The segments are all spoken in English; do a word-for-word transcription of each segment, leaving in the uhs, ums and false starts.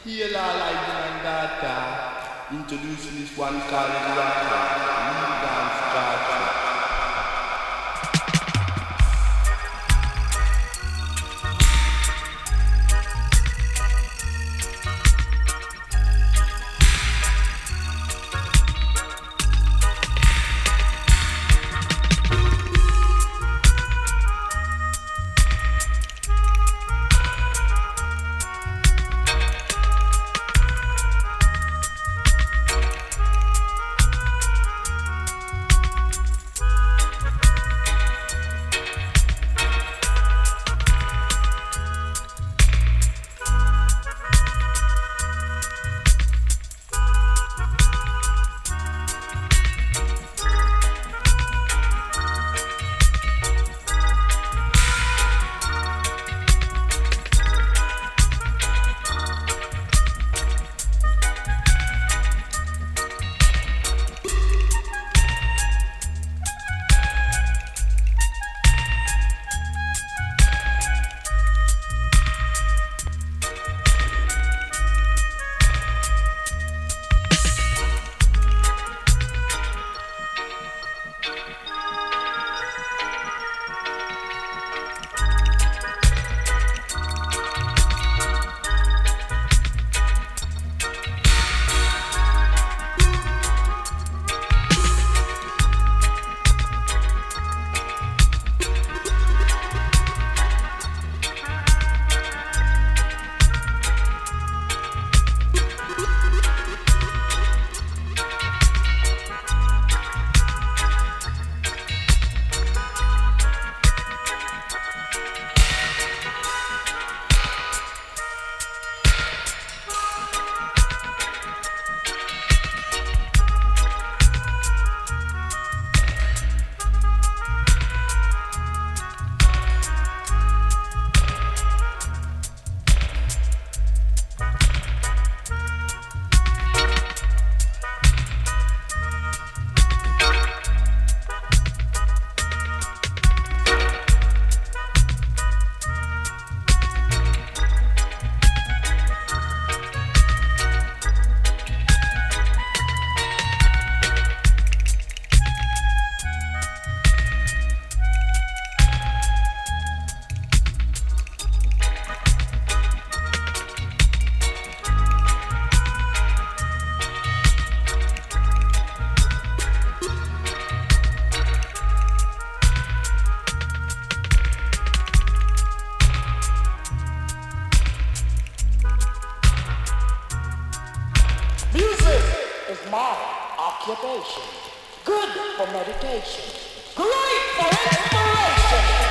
Heal all lightning and data. Introducing this one called Raka. New dance culture. Occupation, good for meditation, great for inspiration.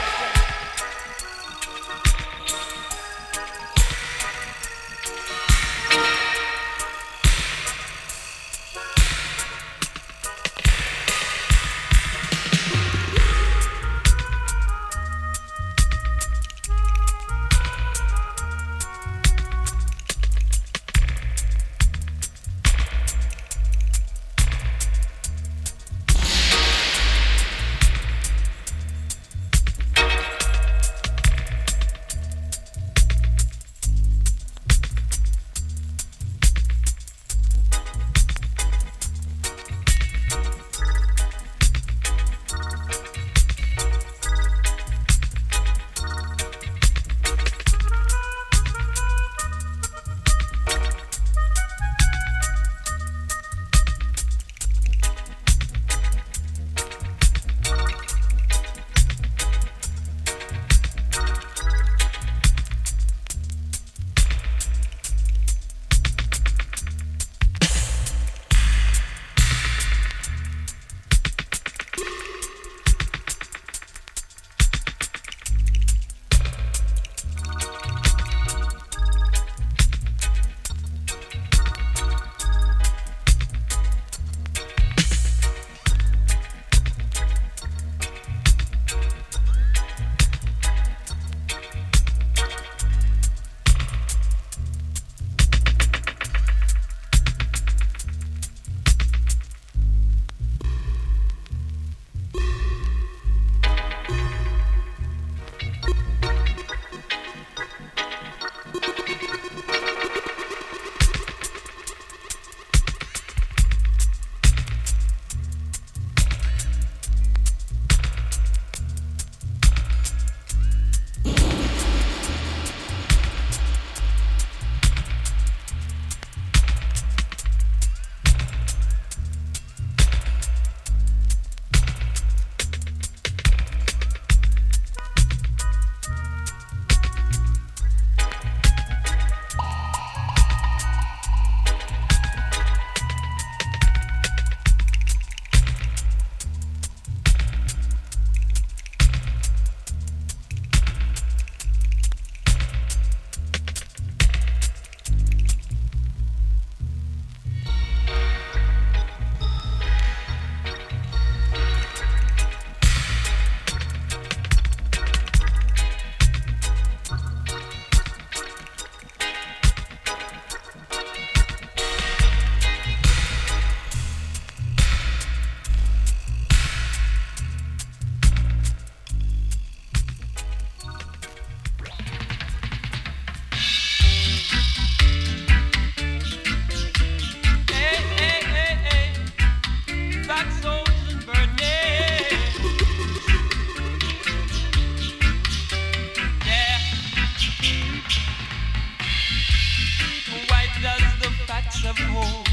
Why does the facts uphold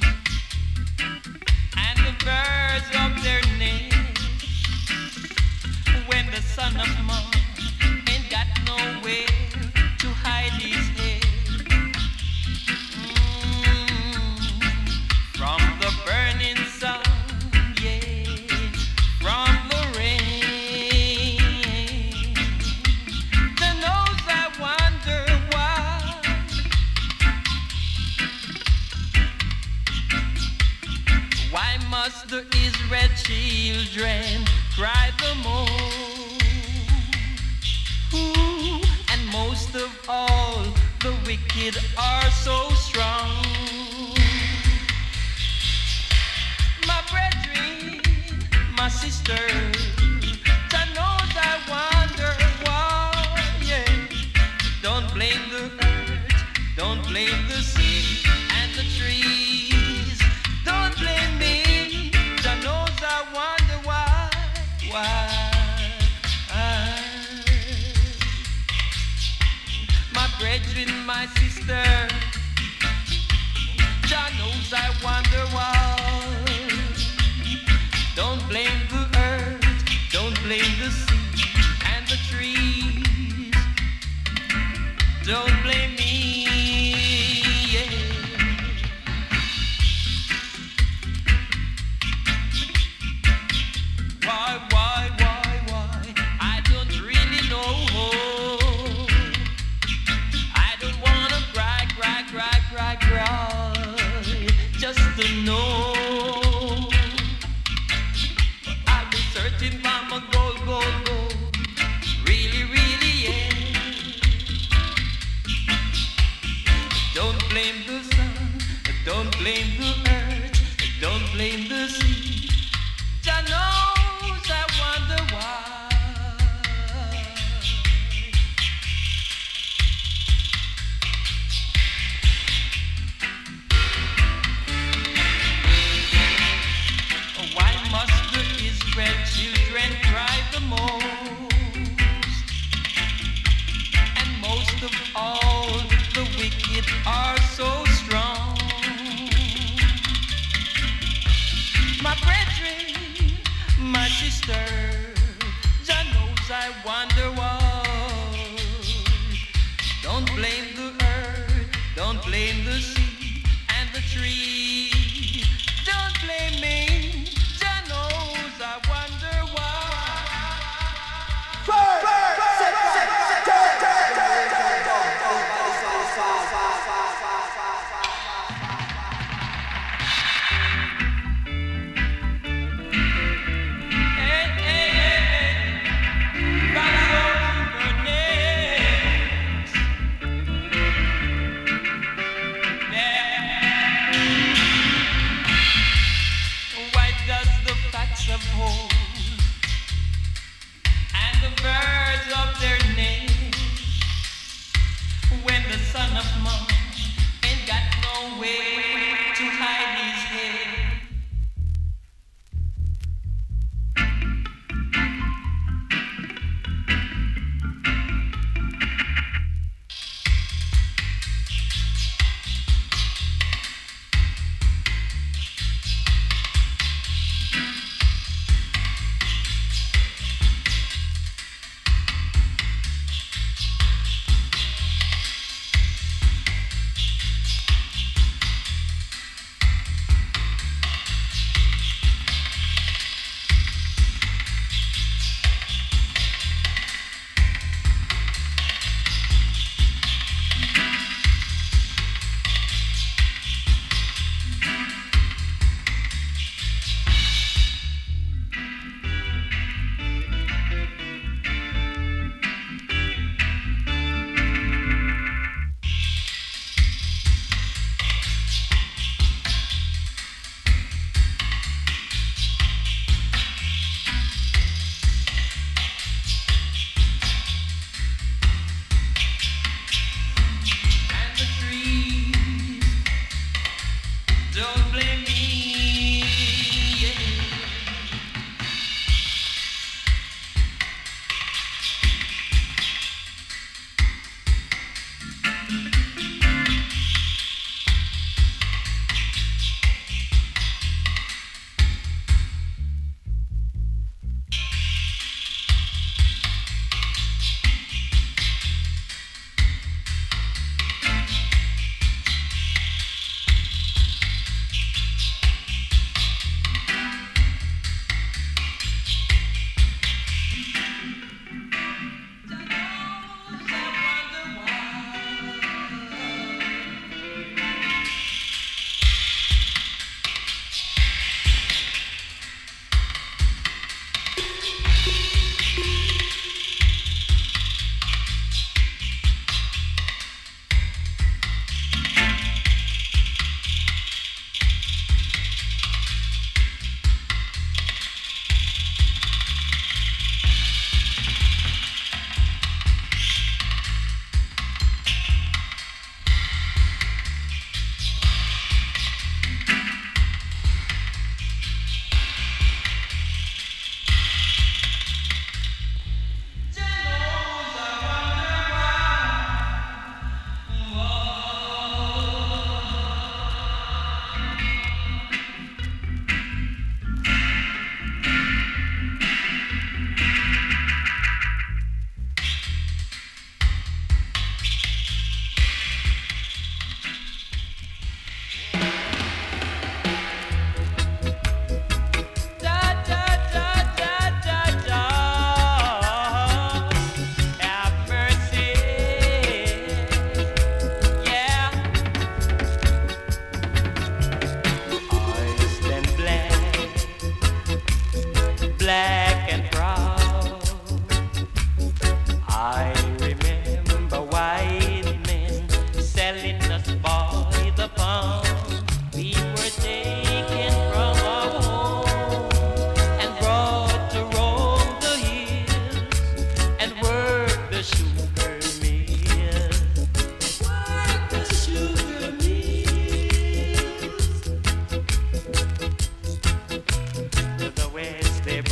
and the birds of their nest when the son of man ain't got nowhere to hide his head? Mm, from the burning sun, yeah, from the rain, the nose I wonder why. Why must the Israel children cry the most? Ooh, and most of all, the wicked are so strong. My brethren, my sisters, I know I wonder why. Yeah, don't blame the earth, don't blame the sea and the trees. Don't blame me, I know I wonder why. Why? My brethren, my sister, Jah knows I wonder why. Don't blame the earth, don't blame the sea and the trees. Don't blame me, yeah. Why, why, why, why? I don't really know. I don't wanna cry, cry, cry, cry, cry, just to know. But I'll be searching for my gold, gold, gold. Really, really, yeah. Don't blame the sun, don't blame the earth, don't blame the sea. Jah knows I wonder why. Why must the Israel children cry the most? And most of all, the wicked are so strong. My brethren, my sister, Jah knows I wonder why. Don't blame the earth, don't blame the sea and the trees. Don't blame me, Jah knows I wonder why. Hey, hey, hey, hey. Rise over next. Yeah.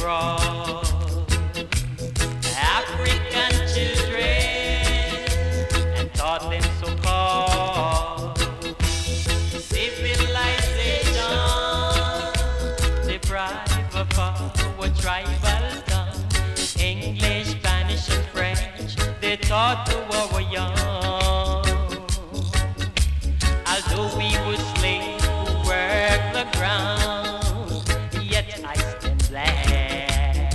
brought African children and taught them so-called civilization, deprive of our tribal tongue. English, Spanish, and French, they taught to our young. Although we were slaves who worked the ground, yet I stand black.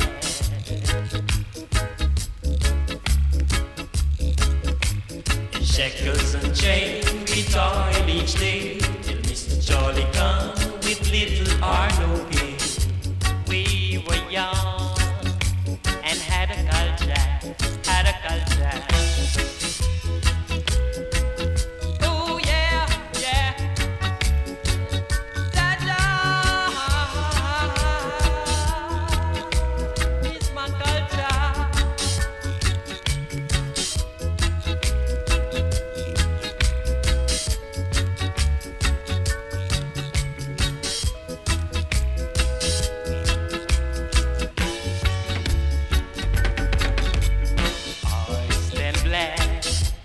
In shackles and chains we toil each day till Mister Charlie come with little or no pay. We were young and had a culture, had a culture. Oh yeah, yeah. Dada is my culture. I stand black,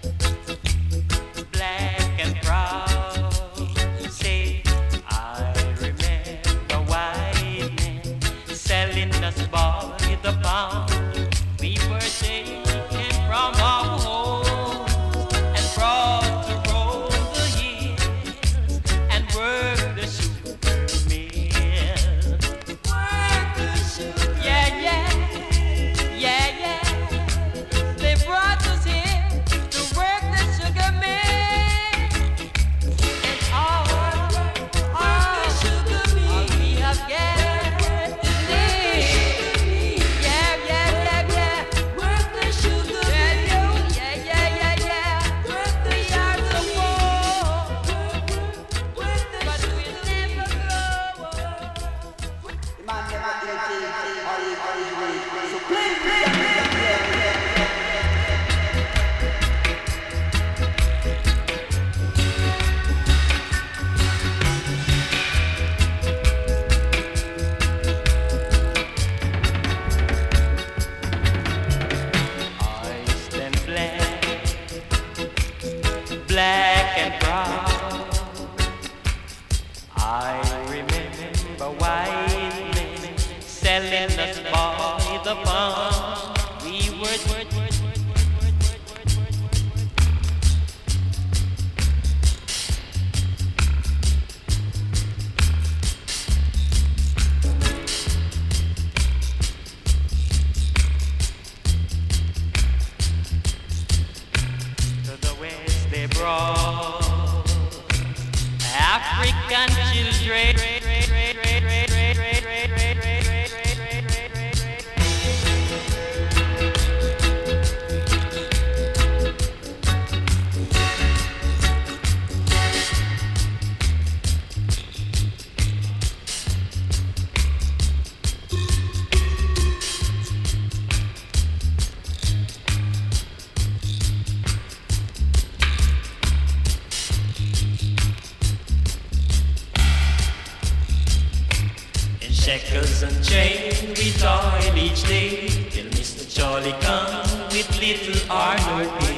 black and proud. Say, I remember white men selling us by the pound. We were taken from our home and brought to roll the hills and work the sugar mill. Work the sugar, yeah, yeah, yeah, yeah. They brought us here to work the sugar mill. And all, all the sugar mill we have gathered to live. Yeah, yeah, yeah, yeah. Work the sugar mill. Yeah, yeah, yeah, yeah. Work the sugar mill. But we'll never grow up. The man never irritated or he or he wait. So play, play, play, play, play. I stand black, black and proud. I remember white men selling us by the pound. We were to the west they brought African children. In shackles and chains we toil each day till Mister Charlie come with little or no pay.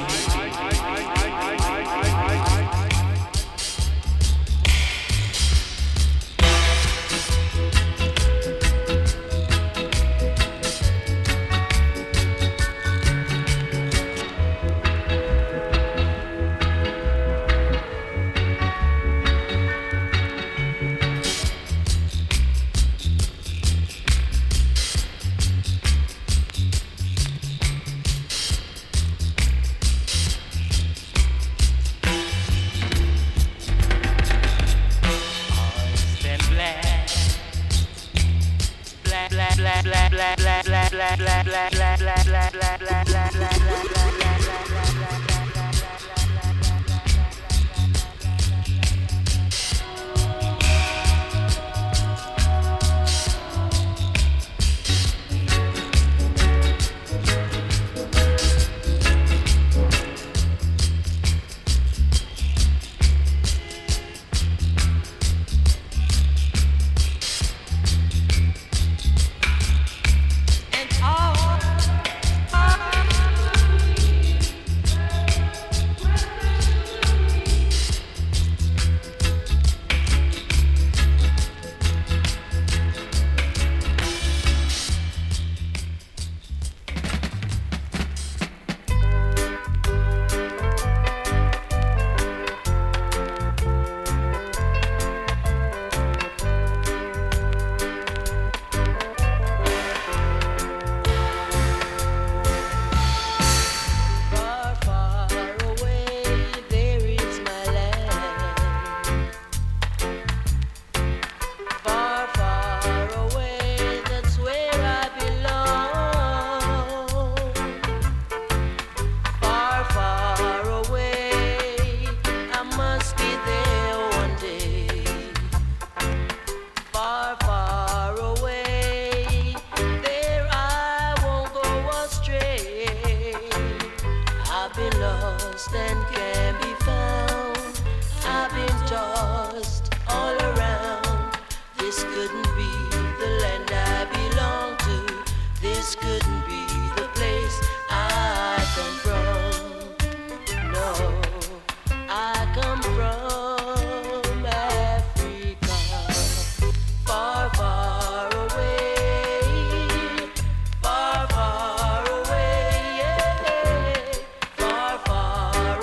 couldn't be the land I belong to. This couldn't be the place I come from. No, I come from Africa, far, far away, far, far away, yeah. Far, far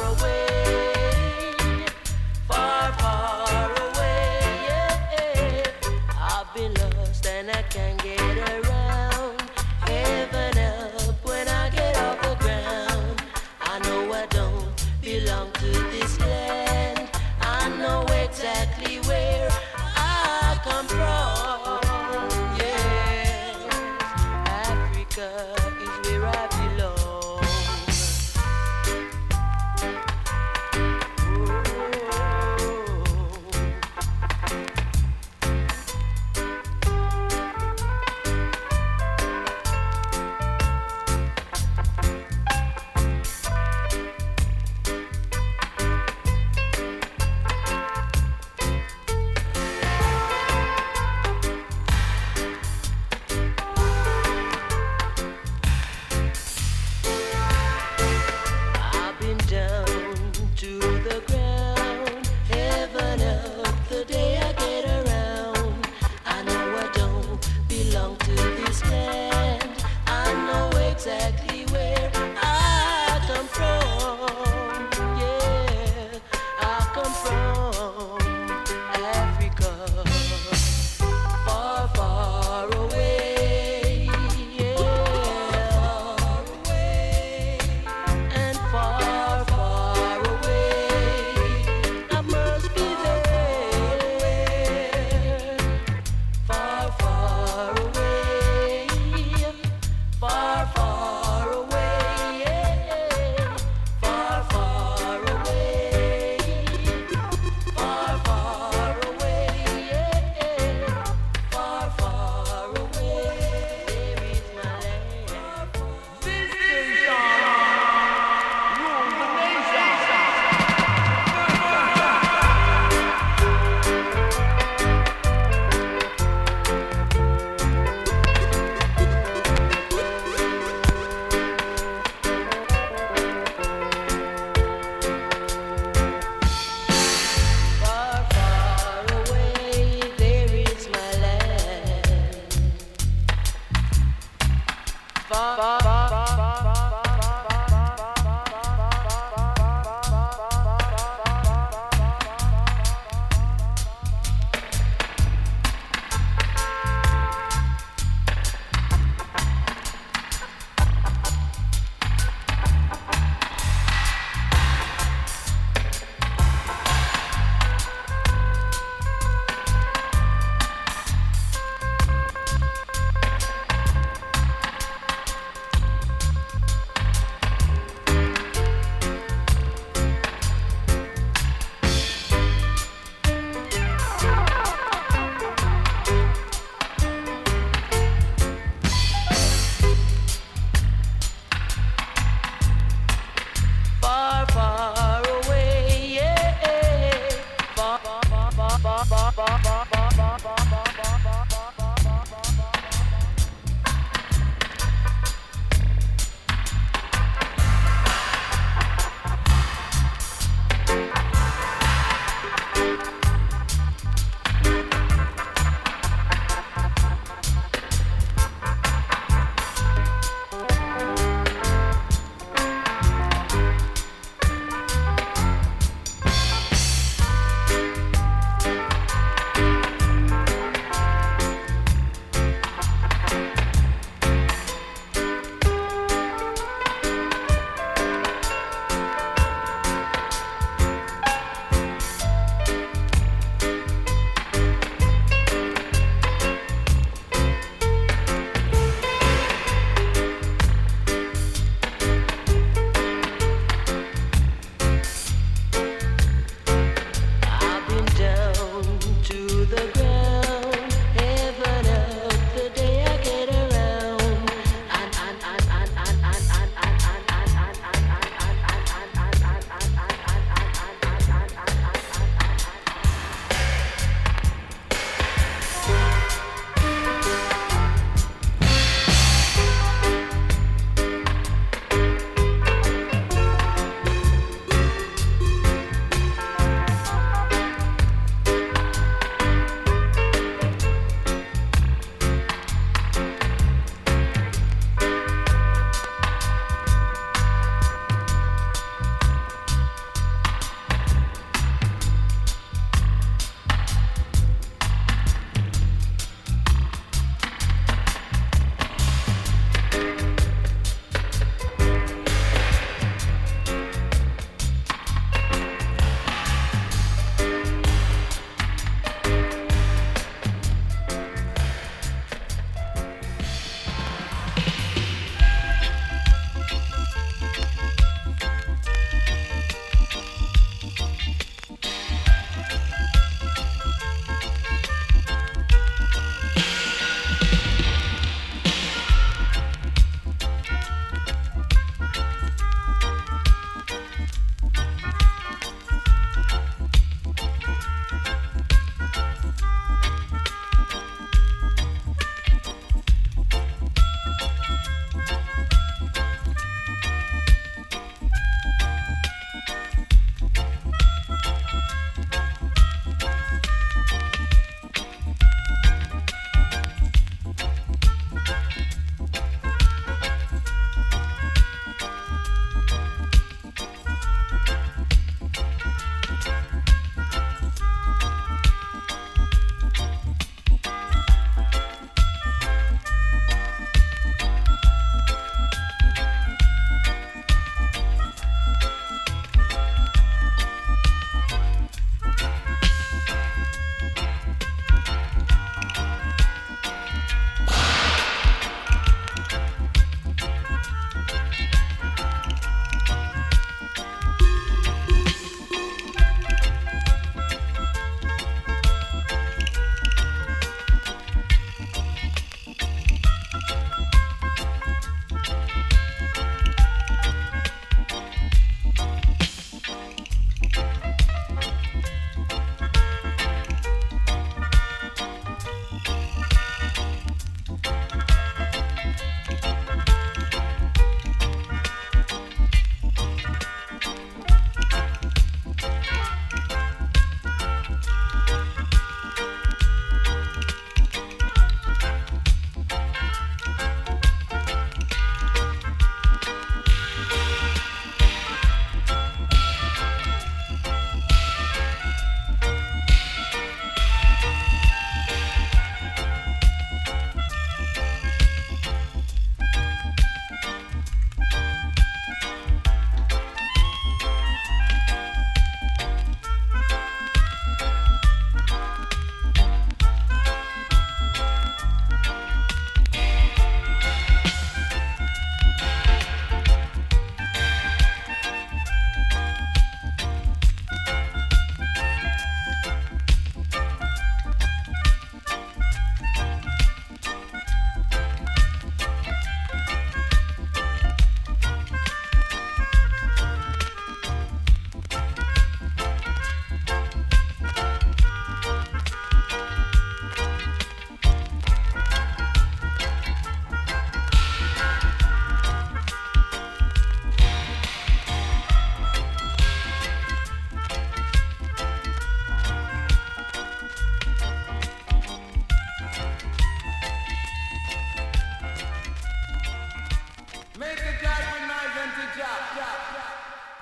away, far, far away, yeah. I've been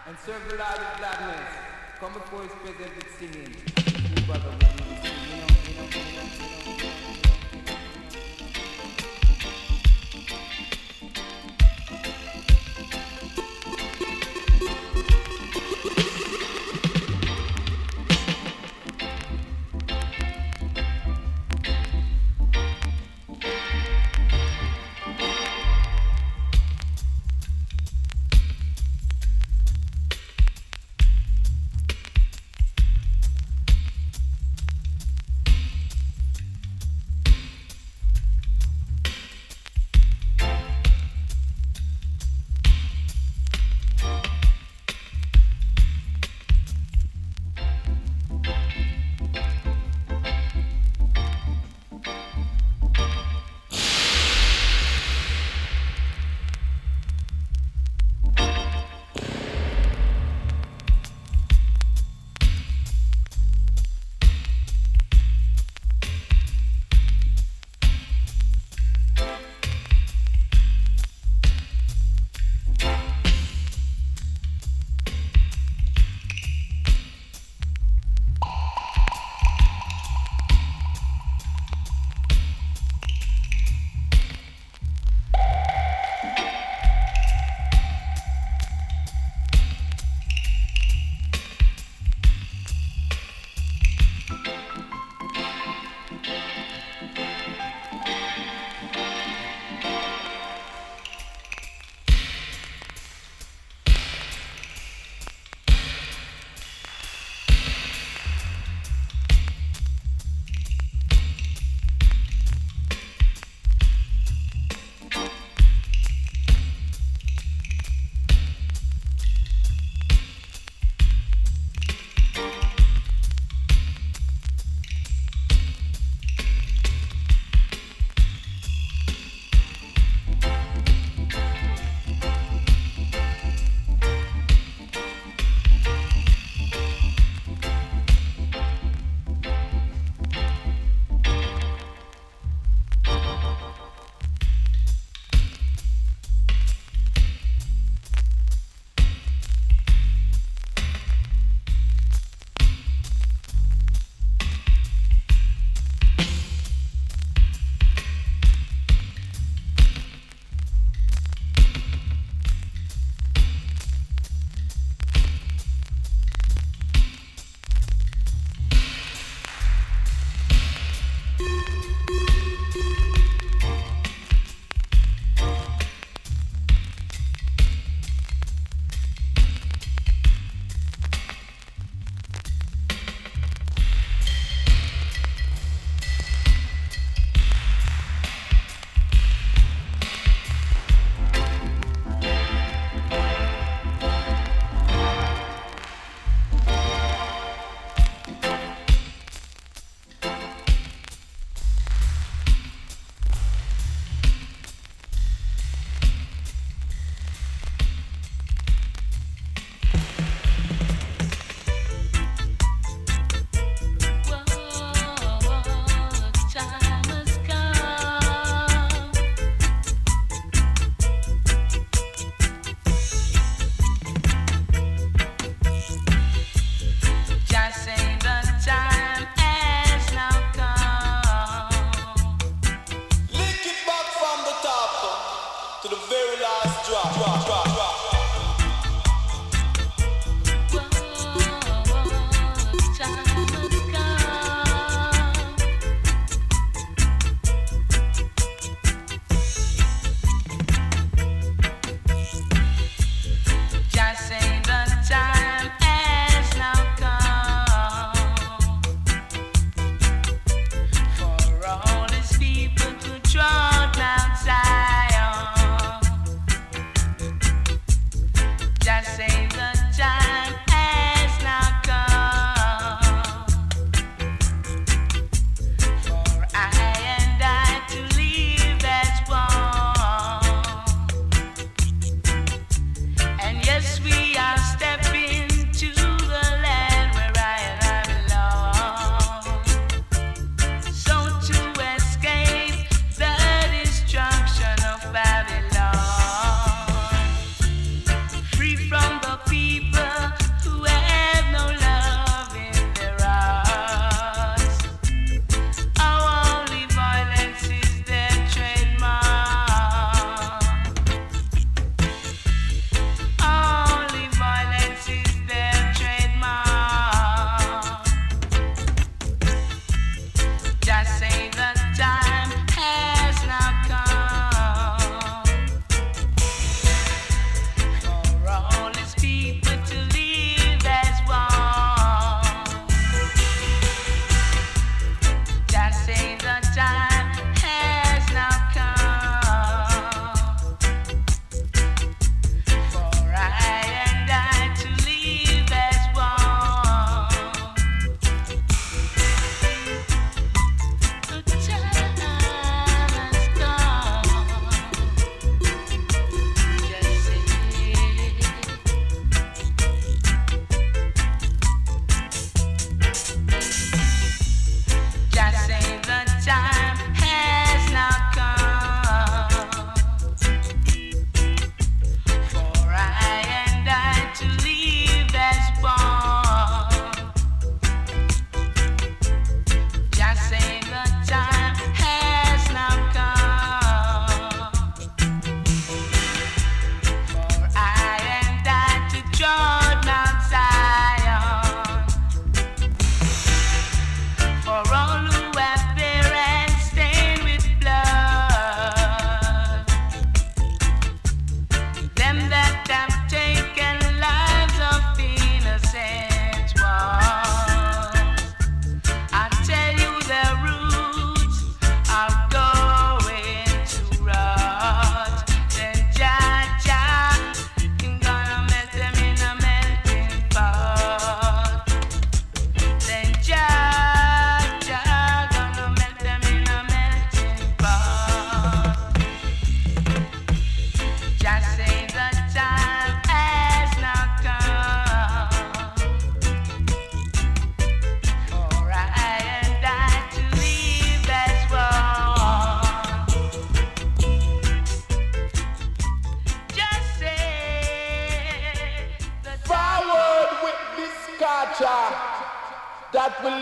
and serve the Lord with gladness. Come before his presence with singing. You brother will do this thing, you know, you know, you know, you know.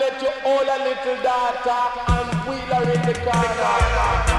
let you hold a little daughter and wheel her in the corner.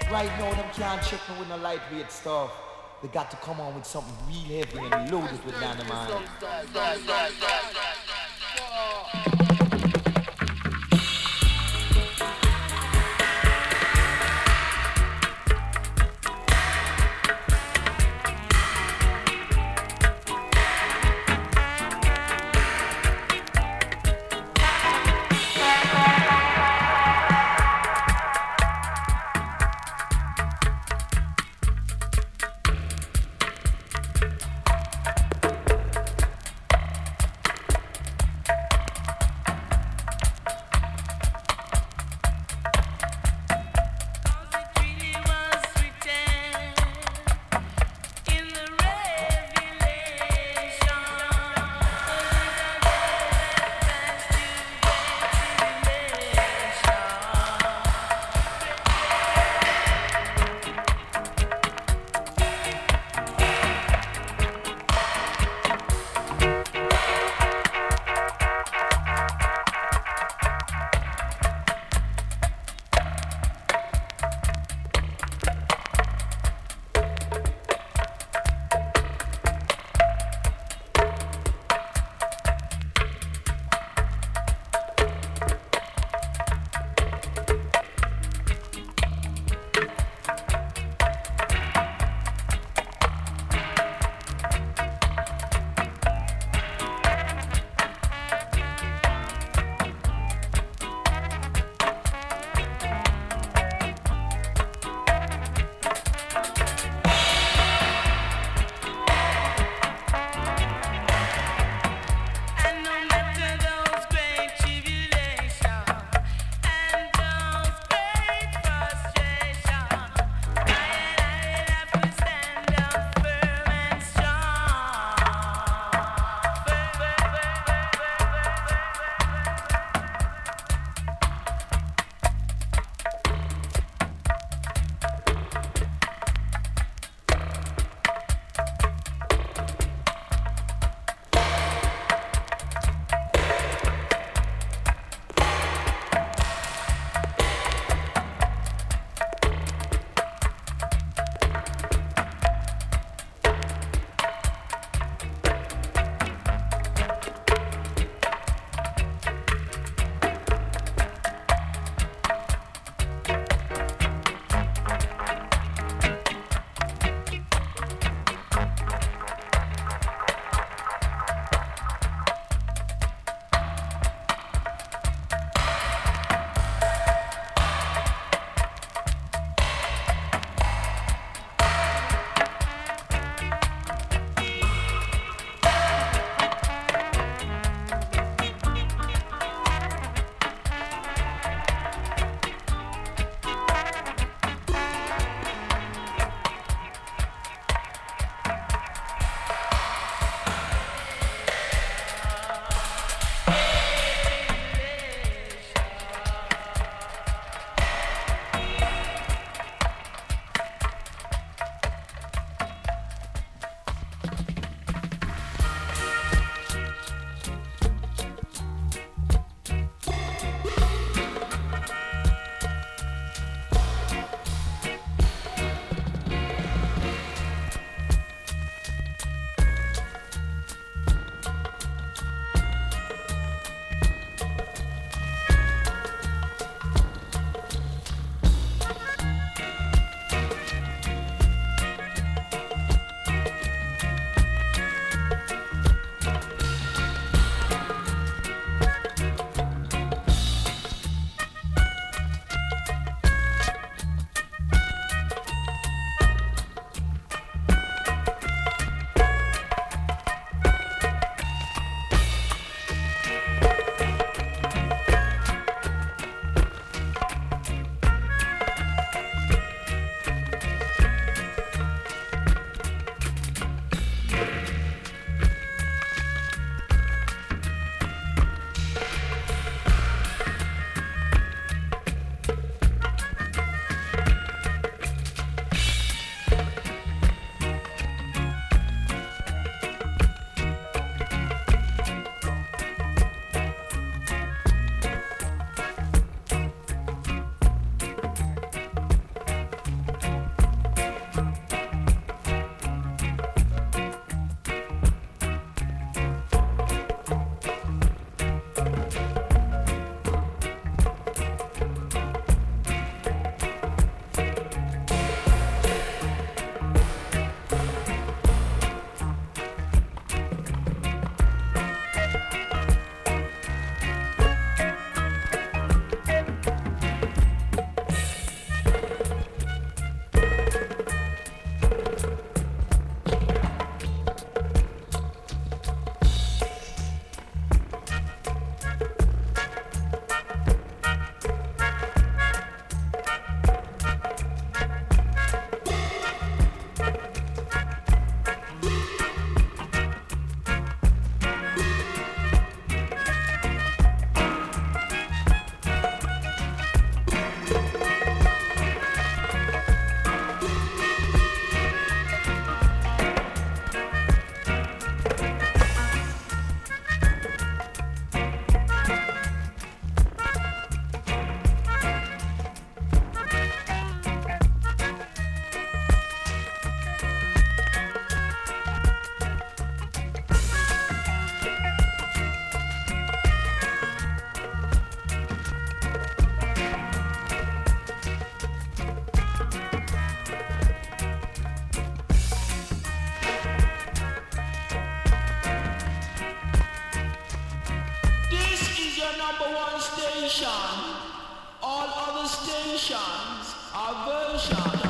right now them can't check me with no lightweight stuff. They got to come on with something real heavy and load it with dynamite. station. All other stations are version.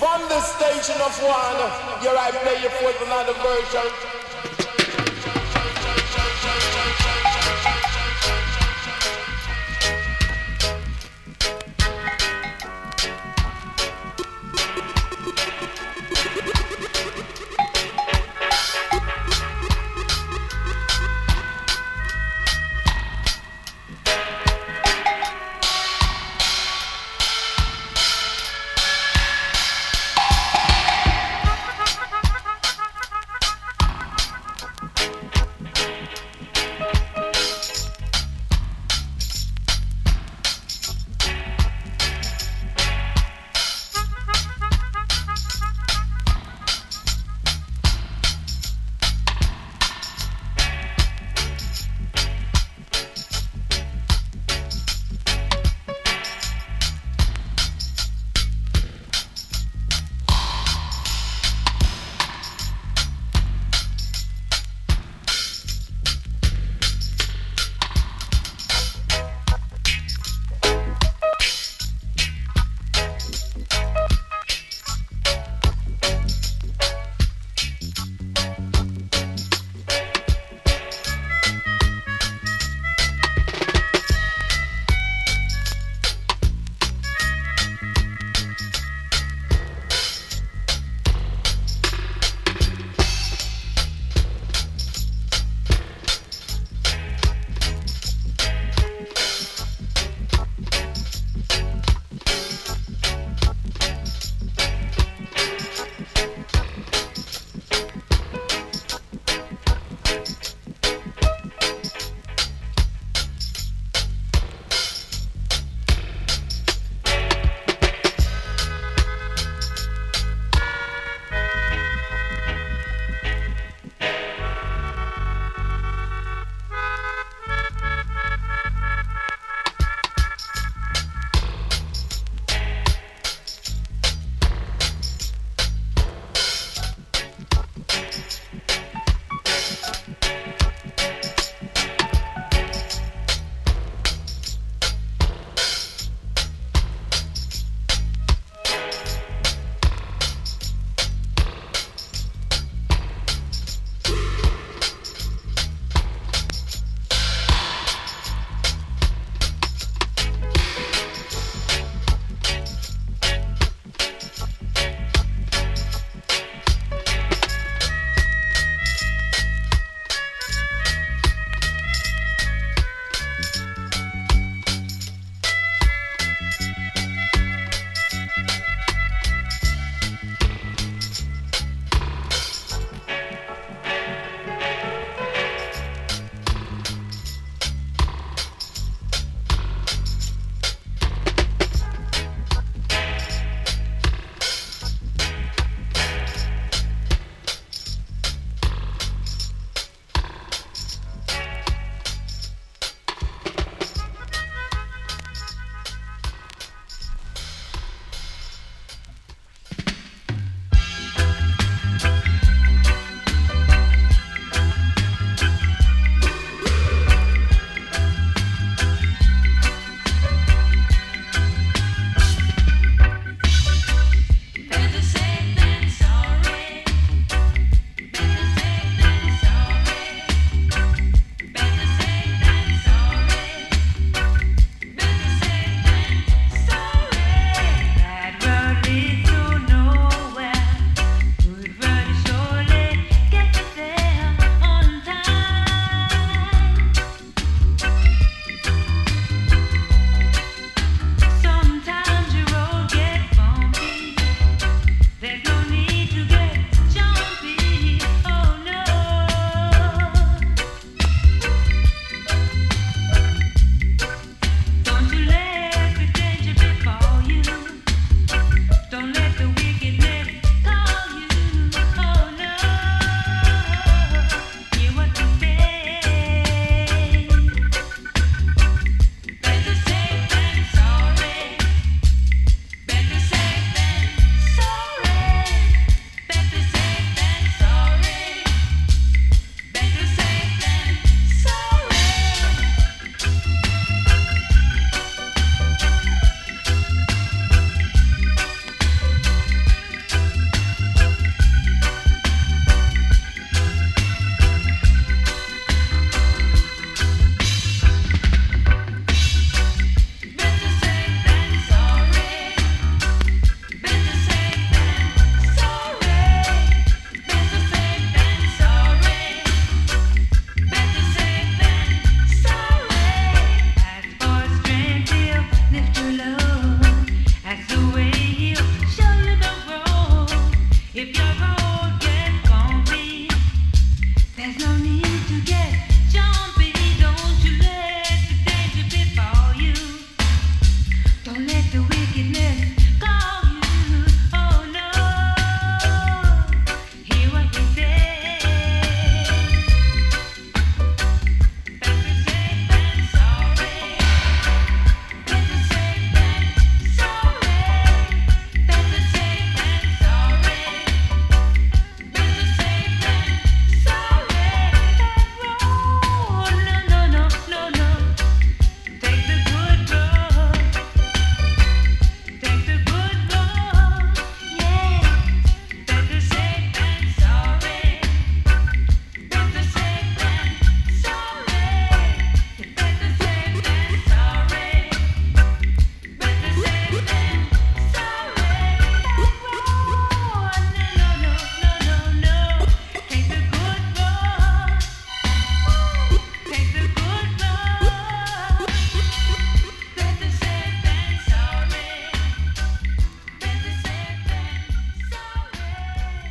From the station of one, here I play you for another version.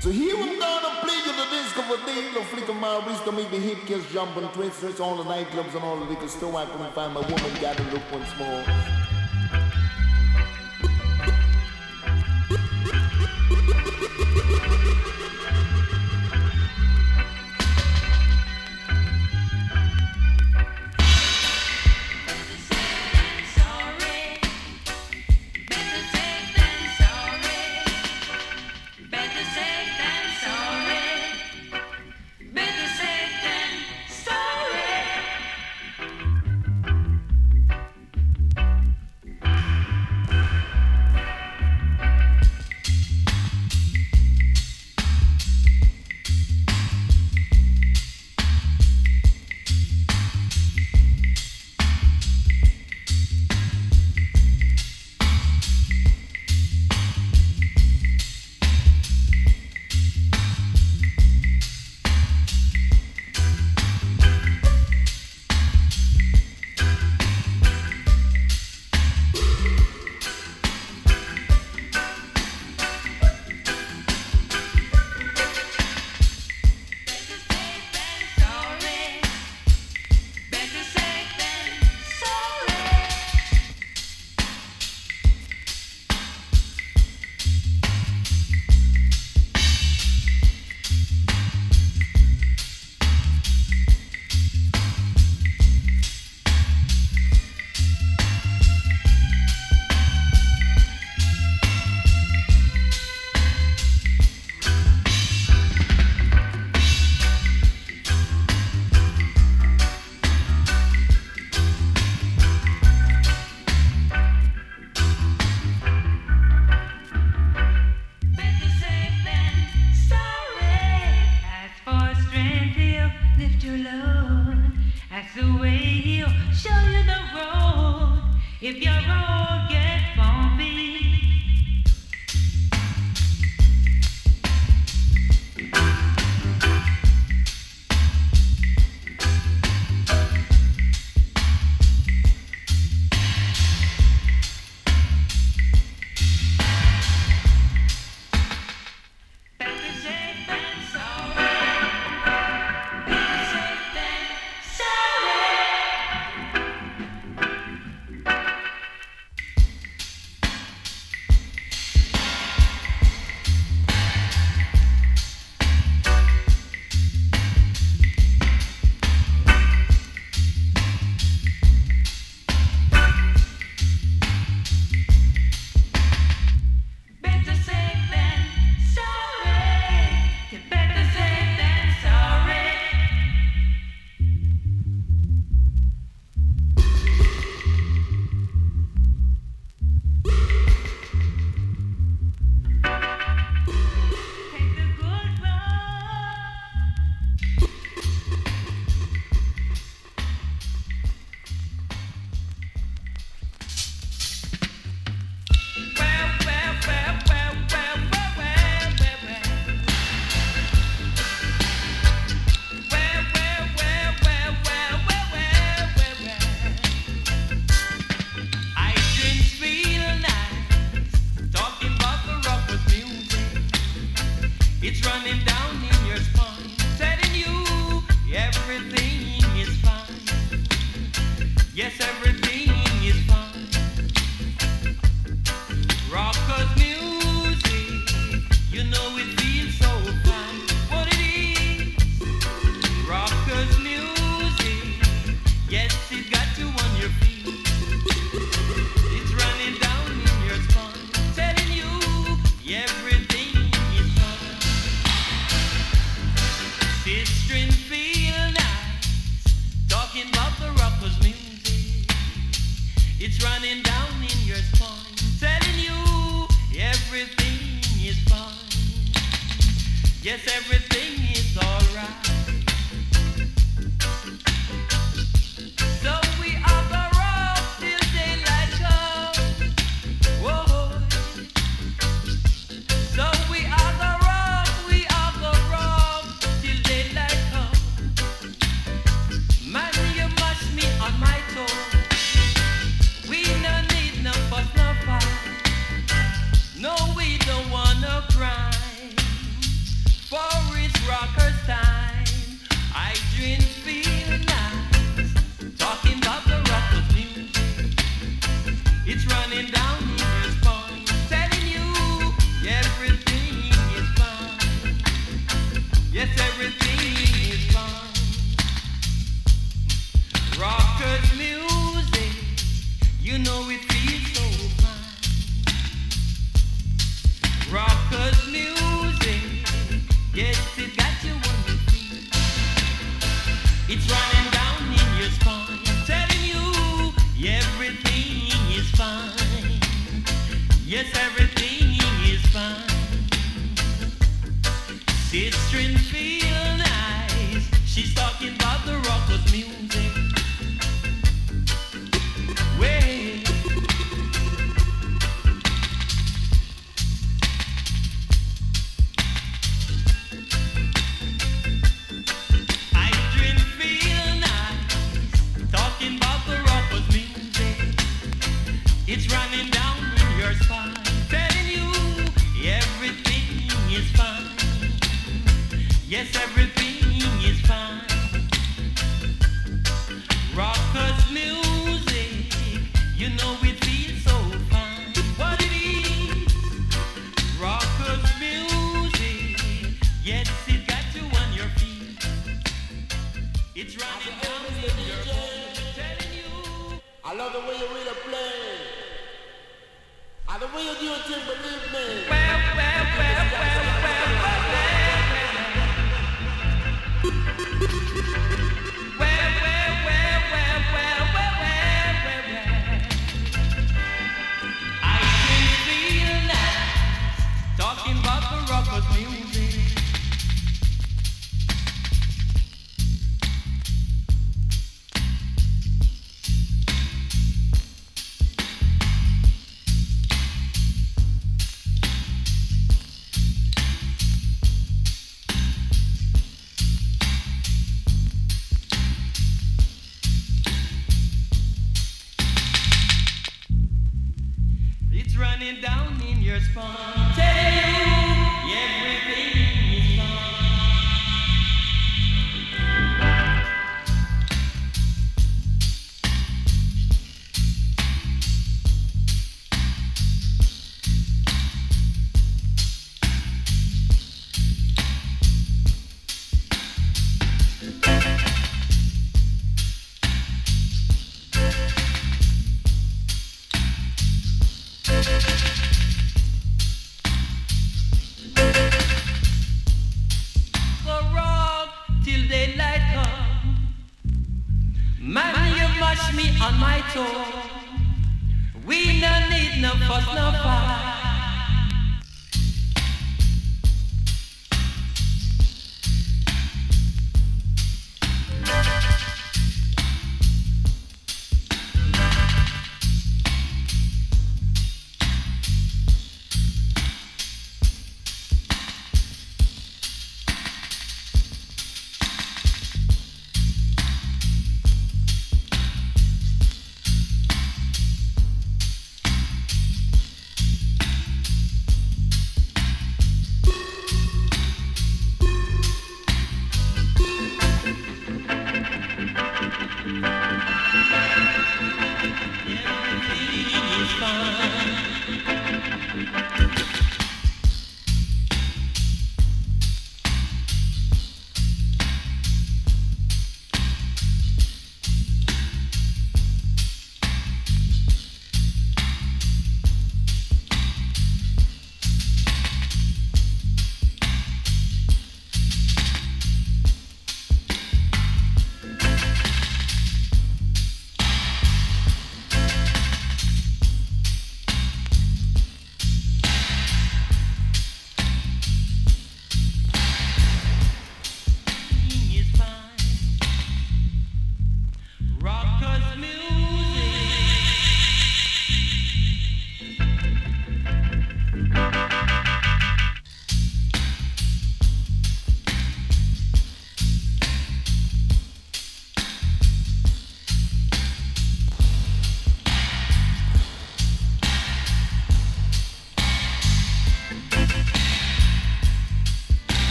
So here I'm gonna play you the disco for day, the flick of my wrist to make the hip kiss jump and twist, twist all the nightclubs and all the liquor store. I couldn't find my woman, gotta look once more. It's running down in your spine, telling you everything is fine. Yes, everything is fine. Sister feel nice. She's talking about the rockers music. Wait. I dream feel nice. Talking about the rockers music. It's running down in your spine, telling you everything is fine. Yes, everything is fine. Rockers music, you know it feels so fine. What it is, rockers music, yes, it got you on your feet. It's running down in your phone, telling you. I love the way you really play. And the way you do it, thing, believe me. Well, well, well, well, well, well, well. Well, well, well, well, well, well, well, well, well. I can feel nice talking about the rockers music. It's running down in your spine, telling you everything is fine.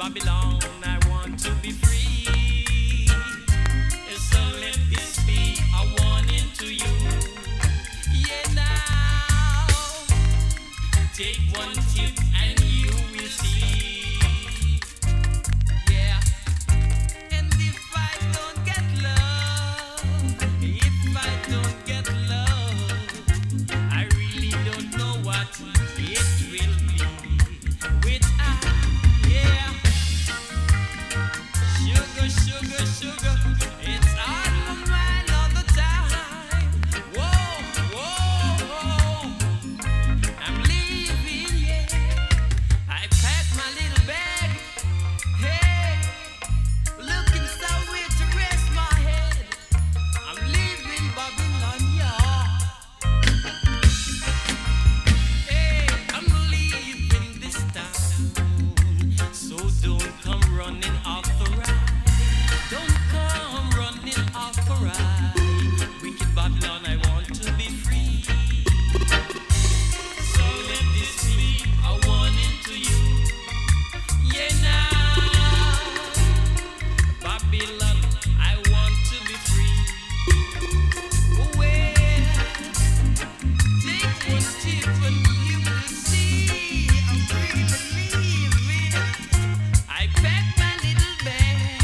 Babylon, I want to be free. So let this be a warning to you. Yeah, now take one tip and you will see. Yeah. And if I don't get love, if I don't get love, I really don't know what it will be. With I, yeah. Sugar, sugar, sugar, it's on my mind all the time. Whoa, whoa, whoa, I'm leaving, yeah. I packed my little bag, hey, looking somewhere to rest my head. I'm leaving Babylon, yeah. Hey, I'm leaving this town, so don't come running off the ride. Don't come running off the ride. Wicked Babylon, I want to be free. So let this be a warning to you. Yeah, now, Babylon, I want to be free. Well, take one tip and you will see. I'm really leaving. I packed my little bag.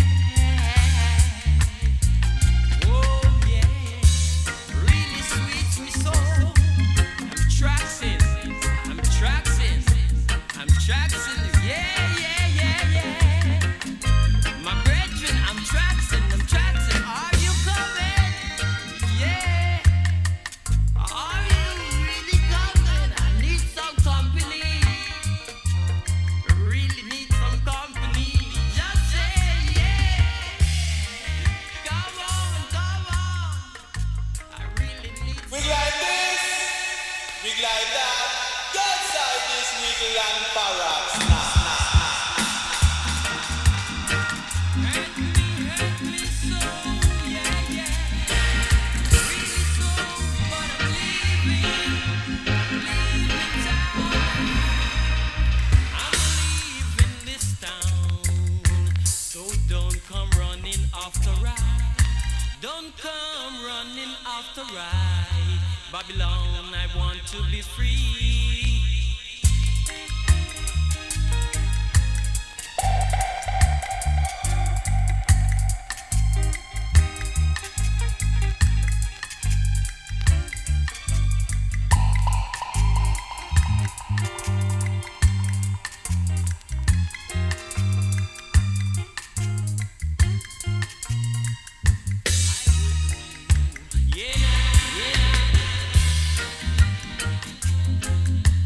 Oh yeah, really sweets me so. I'm traxing, I'm traxing, I'm traxing. Yeah, yeah, yeah, yeah. My brethren, I'm traxing, I'm traxing. Are you coming? Yeah. Are you really coming? I need some company. Really need some company. Just say yeah. Come on, come on. I really need some. Wig like this, wig like that. Get inside this wiggle and parax. Hurt me, hurt me so, yeah, yeah. Really so, but I'm leaving, leaving town. I'm leaving this town, so don't come running off the ride. Don't come running off the ride. Babylon, I want to be free. Yeah, yeah.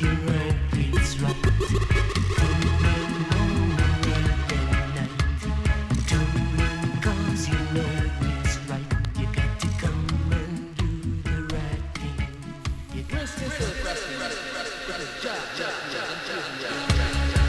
you know it's right. Don't run home late at night. Don't run cause you know it's right. You got to come and do the right thing. You got to come and do the right thing.